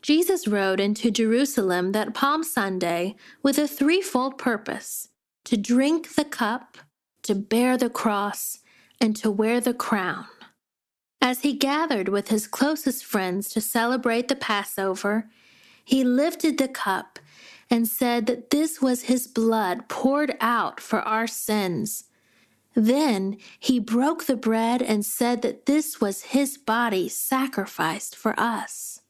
Jesus rode into Jerusalem that Palm Sunday with a threefold purpose: to drink the cup, to bear the cross, and to wear the crown. As he gathered with his closest friends to celebrate the Passover, he lifted the cup and said that this was his blood poured out for our sins. Then he broke the bread and said that this was his body sacrificed for us.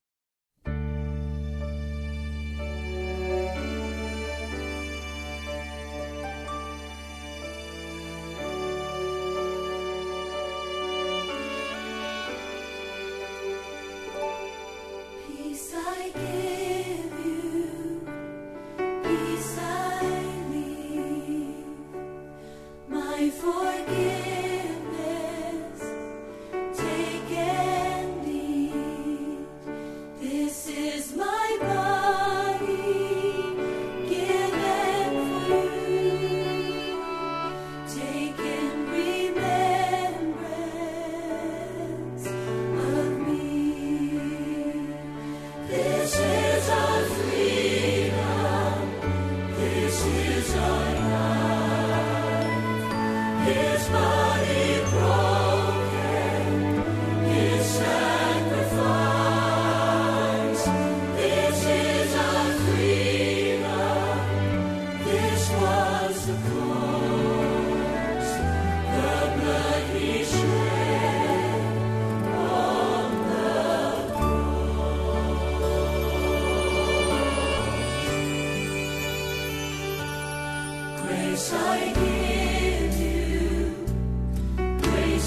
Peace I give you, peace I leave, my forgiveness take and leave. This is my body given for you. Take in remembrance of me. This is our freedom. This is our life. His body broken, His sacrifice. This is our freedom. This was the cost, the blood He shed on the grace I give you, grace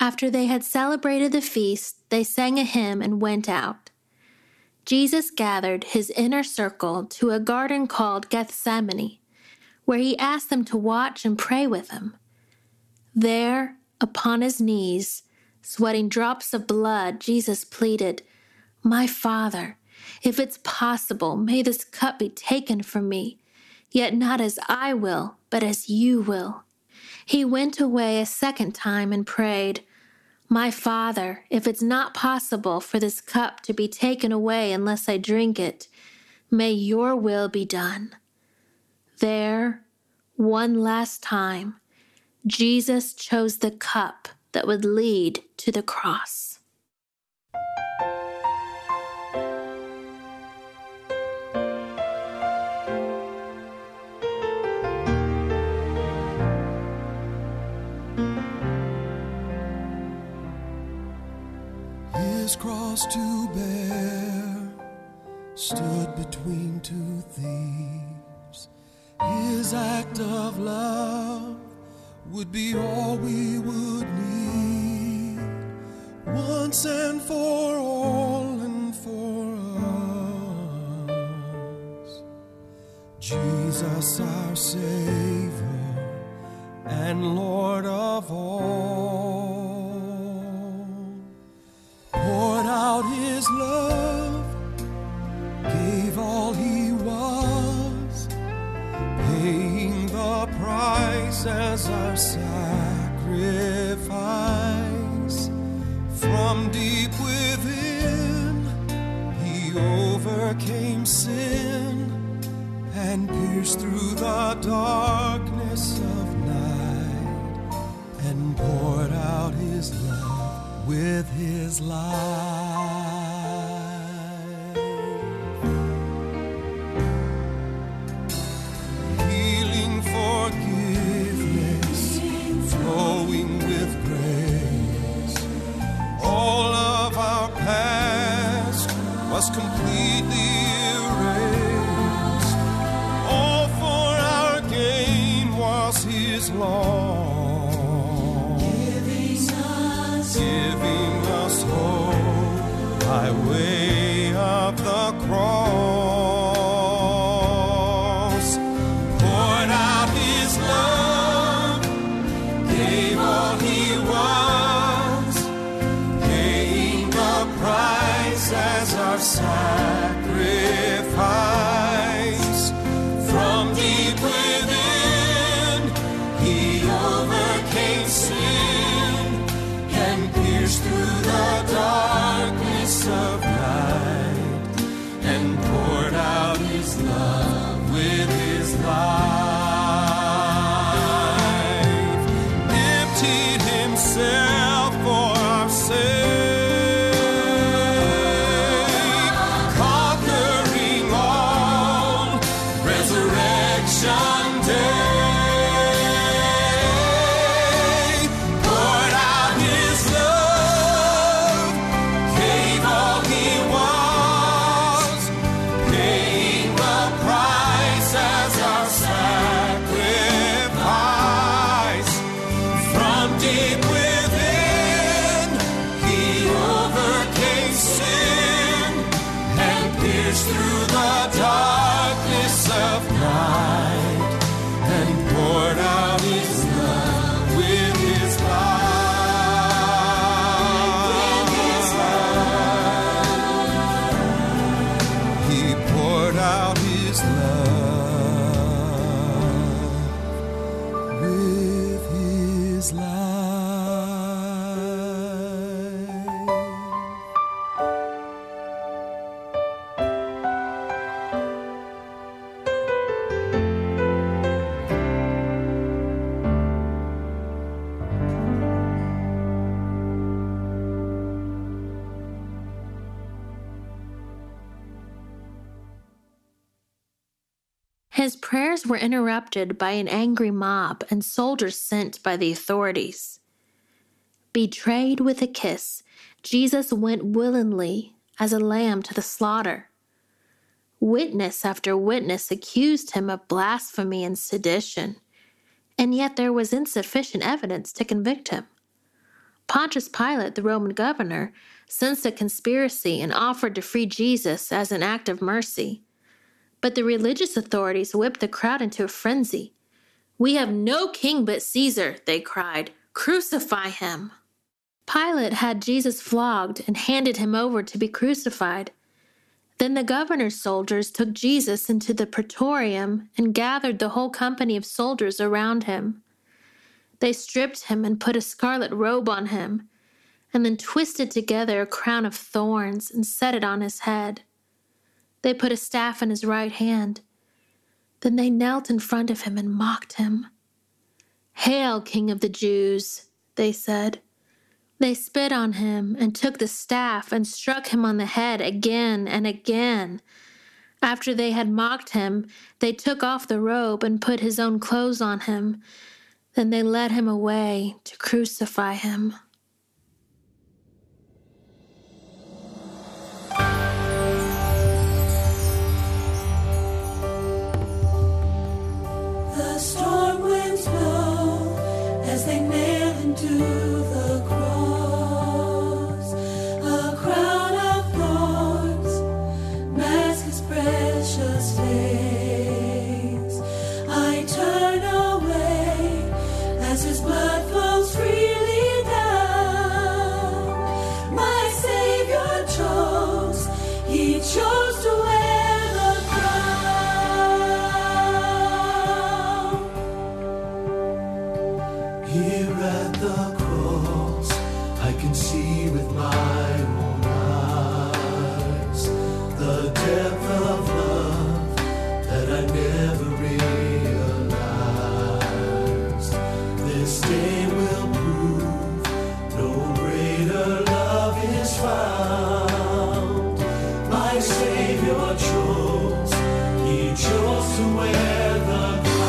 After they had celebrated the feast, they sang a hymn and went out. Jesus gathered his inner circle to a garden called Gethsemane, where he asked them to watch and pray with him. There, upon his knees, sweating drops of blood, Jesus pleaded, "My Father, if it's possible, may this cup be taken from me, yet not as I will, but as you will." He went away a second time and prayed, "My Father, if it's not possible for this cup to be taken away unless I drink it, may your will be done." There, one last time, Jesus chose the cup that would lead to the cross. His cross to bear stood between two thieves. His act of love would be all we would need, once and for all and for us. Jesus, our Savior and Lord of all, poured out his love, gave all he was, paying the price as our sacrifice. From deep within, he overcame sin and pierced through the darkness of night and poured out his love with his life. Healing, forgiveness, flowing with grace. All of our past was completely erased. All for our gain was his law, giving us hope by way of the cross. Poured out his love, gave all he was, paying the price as our sacrifice. From deep within, he overcame sin and pierced through the darkness of night and poured out his love with his life. Emptied himself for our sake, conquering all, resurrection day. Poured out his love, gave all he was, paying the price as our sacrifice. From deep within, he overcame sin and pierced through the darkness of night and poured out his love with his life. He poured out his love with his life. His prayers were interrupted by an angry mob and soldiers sent by the authorities. Betrayed with a kiss, Jesus went willingly as a lamb to the slaughter. Witness after witness accused him of blasphemy and sedition, and yet there was insufficient evidence to convict him. Pontius Pilate, the Roman governor, sensed a conspiracy and offered to free Jesus as an act of mercy. But the religious authorities whipped the crowd into a frenzy. "We have no king but Caesar," they cried. "Crucify him." Pilate had Jesus flogged and handed him over to be crucified. Then the governor's soldiers took Jesus into the praetorium and gathered the whole company of soldiers around him. They stripped him and put a scarlet robe on him, and then twisted together a crown of thorns and set it on his head. They put a staff in his right hand. Then they knelt in front of him and mocked him. "Hail, King of the Jews," they said. They spit on him and took the staff and struck him on the head again and again. After they had mocked him, they took off the robe and put his own clothes on him. Then they led him away to crucify him. The storm winds blow as they nail him to the cross. A crown of thorns mask his precious face. I turn away as his blood flows freely down. My Savior chose, he chose to wear the crown. Here at the cross, I can see with my own eyes the depth of love that I never realized. This day will prove no greater love is found. My Savior chose, he chose to wear the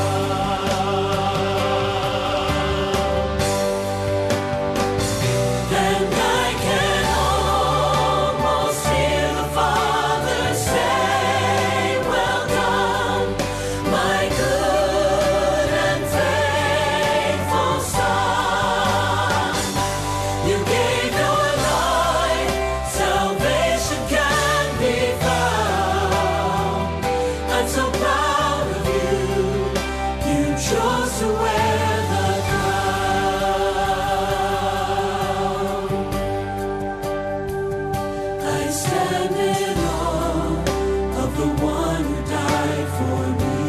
And I can almost hear the Father say, "Well done, my good and faithful Son. You gave your life, salvation can be found. I'm so proud of you, you chose to wear the crown." I stand in awe of the one who died for me.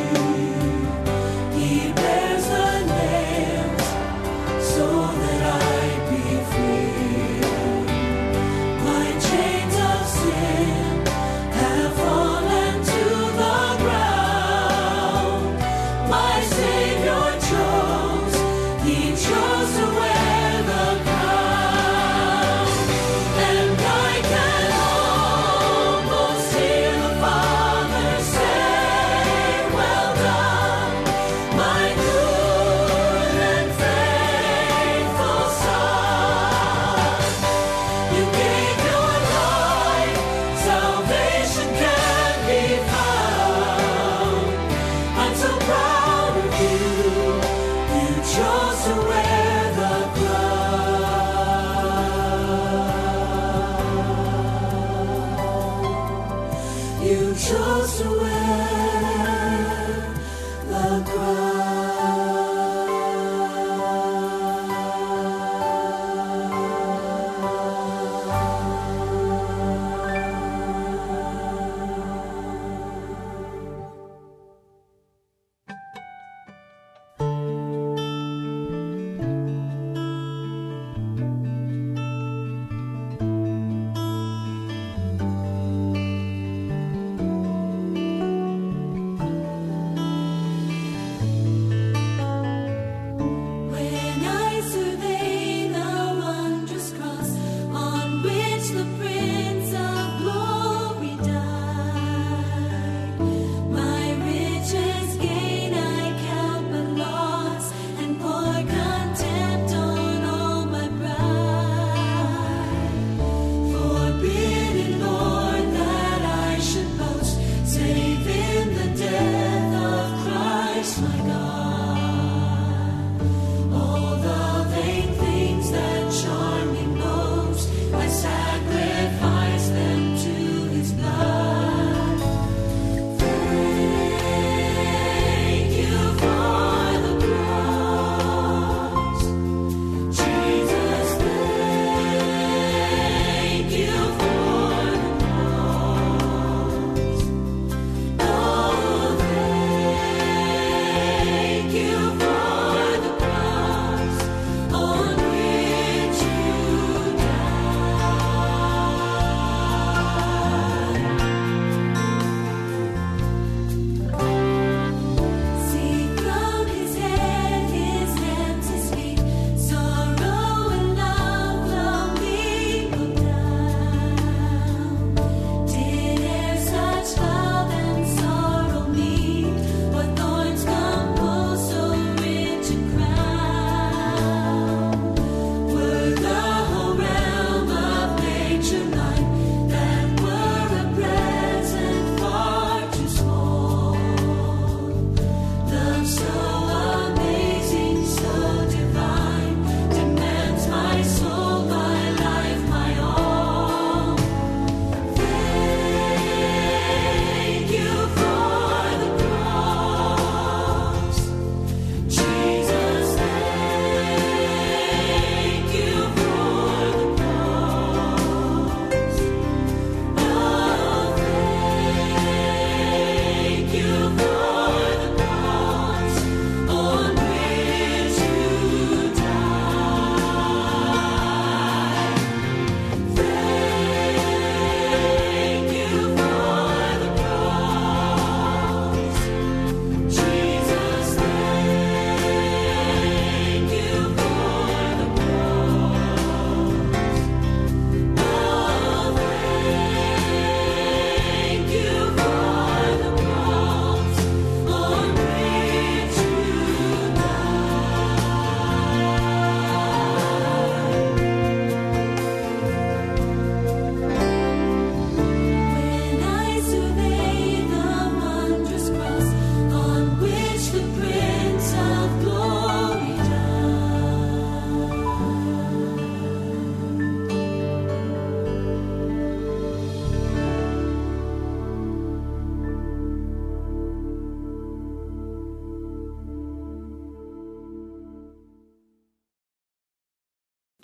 He bears the nails so that I'd be free. My chains of sin have fallen to the ground. My Savior chose, he chose to wear the crown. And I can almost hear the Father say, "Well done, my good and faithful Son. You gave your life, salvation can be found. I'm so proud of you, you chose to wear the crown. You chose to wear the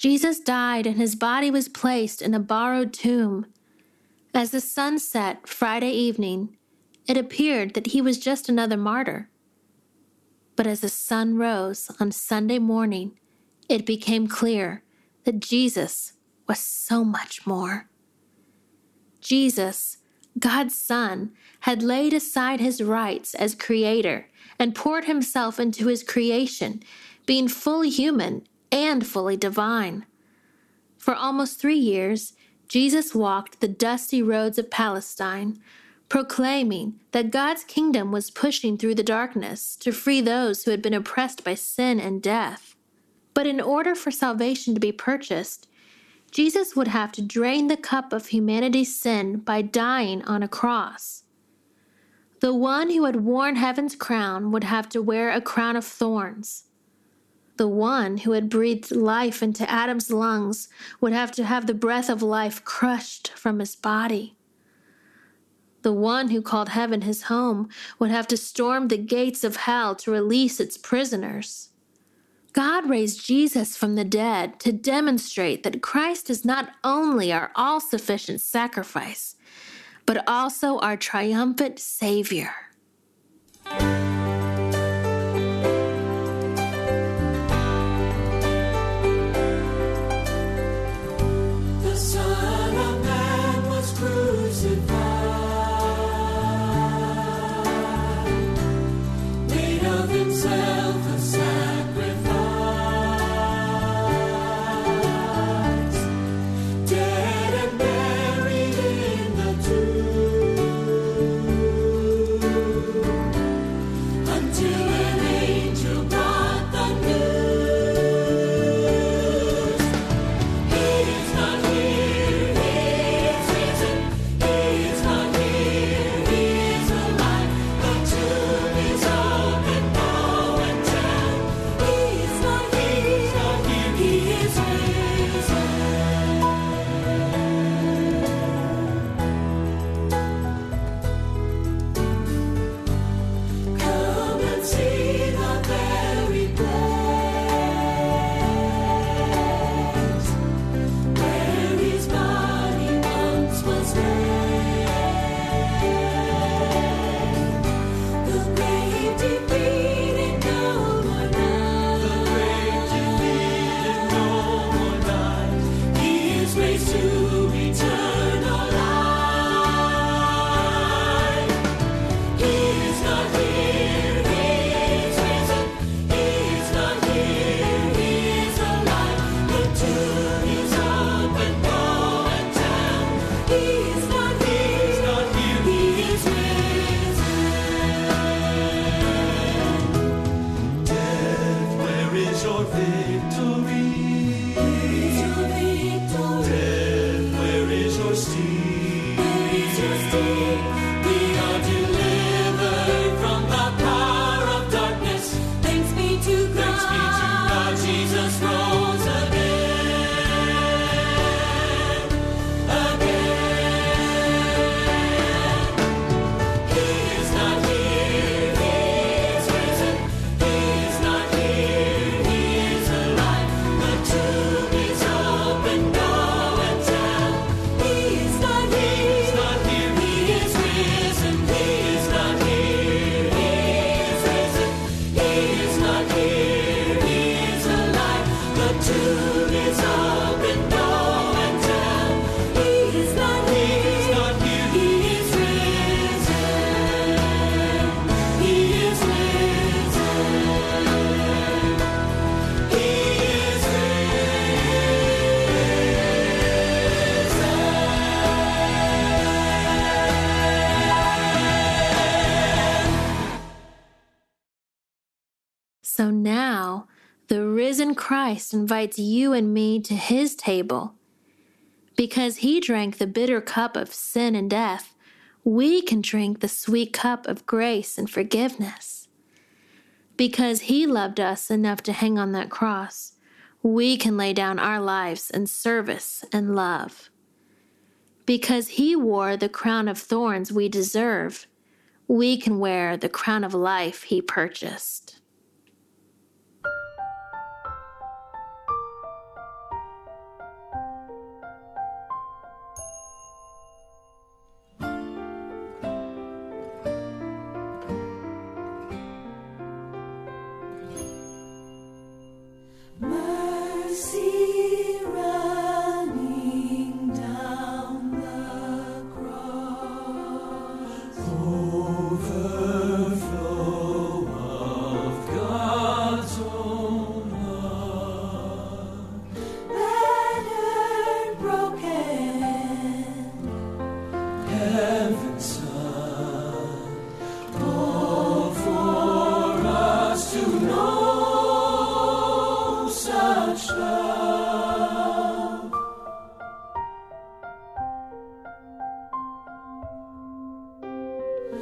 Jesus died and his body was placed in a borrowed tomb. As the sun set Friday evening, it appeared that he was just another martyr. But as the sun rose on Sunday morning, it became clear that Jesus was so much more. Jesus, God's Son, had laid aside his rights as creator and poured himself into his creation, being fully human and fully divine. For almost 3 years, Jesus walked the dusty roads of Palestine, proclaiming that God's kingdom was pushing through the darkness to free those who had been oppressed by sin and death. But in order for salvation to be purchased, Jesus would have to drain the cup of humanity's sin by dying on a cross. The one who had worn heaven's crown would have to wear a crown of thorns. The one who had breathed life into Adam's lungs would have to have the breath of life crushed from his body. The one who called heaven his home would have to storm the gates of hell to release its prisoners. God raised Jesus from the dead to demonstrate that Christ is not only our all-sufficient sacrifice, but also our triumphant Savior. The Son of Man was crucified, made of himself a sacrifice, dead and buried in the tomb, until an angel brought the news. He is not here, he is risen. He is not here, he is alive. The tomb is open, go and tell. He is not here, he is risen. Come and see the very place where his body once was laid. The grave defeated, no more night. The grave defeated, no more night. He is raised to eternal life. He is not here, he is risen. He is not here, he is alive. The tomb is open, go and tell. He is not here, he is risen. Death, where is your victory? Is your victory? Death, where is your sting? Where is your sting? We are delivered from the power of darkness. Thanks be to God, Jesus rose again. He is not here, he is risen. He is not here, he is alive. The tomb is open, go and tell. He is not here, he is risen. He is not here, he is risen. He is not here, he is alive. The tomb is open, go and tell. He is not here, he is risen. He is risen. He is So now, the risen Christ invites you and me to his table. Because he drank the bitter cup of sin and death, we can drink the sweet cup of grace and forgiveness. Because he loved us enough to hang on that cross, we can lay down our lives in service and love. Because he wore the crown of thorns we deserve, we can wear the crown of life he purchased.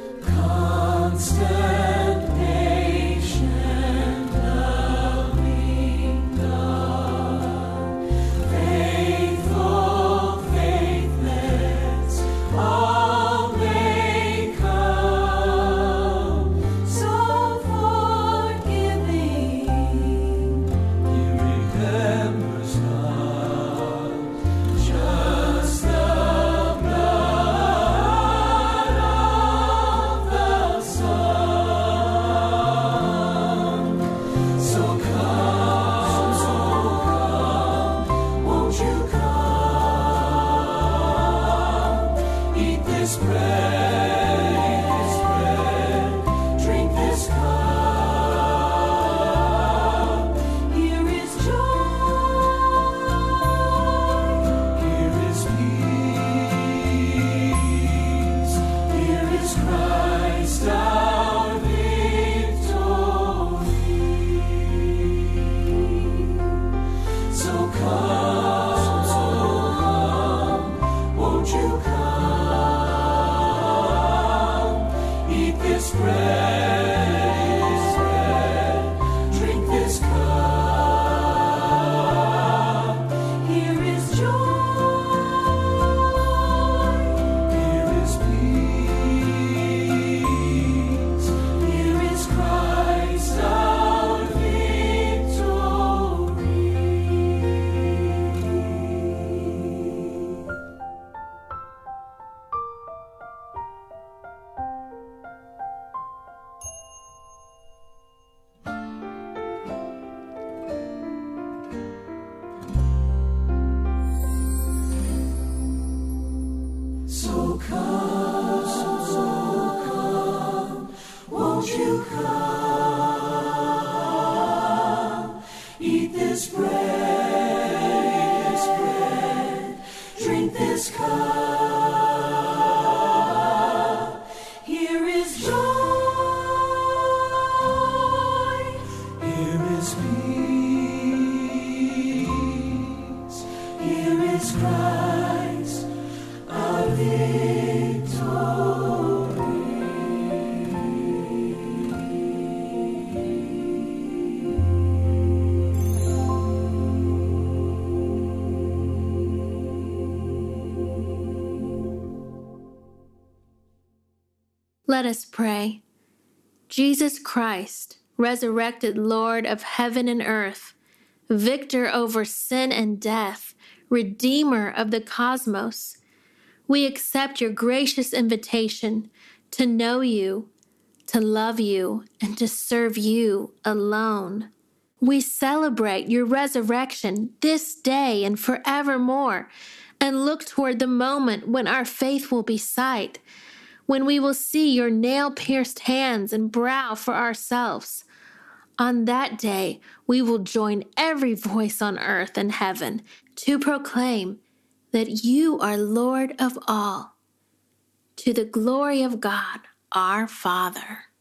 constant, patient, loving God, faithful, faithless, all may come, so forgiving, He remembers not just the blood of the Son. So come, won't you come, eat this bread, drink this cup. Here is joy, Here is peace. here is Christ our victory. So come, won't you come, eat this bread, drink this cup. Here is joy, Here is peace. here is Christ our victory. So come, won't you come, eat this bread, drink this cup. Here is joy, Here is peace. here is Christ our Let us pray. Jesus Christ, resurrected Lord of heaven and earth, victor over sin and death, Redeemer of the cosmos, we accept your gracious invitation to know you, to love you, and to serve you alone. We celebrate your resurrection this day and forevermore, and look toward the moment when our faith will be sight, when we will see your nail-pierced hands and brow for ourselves. On that day, we will join every voice on earth and heaven to proclaim that you are Lord of all, to the glory of God, our Father.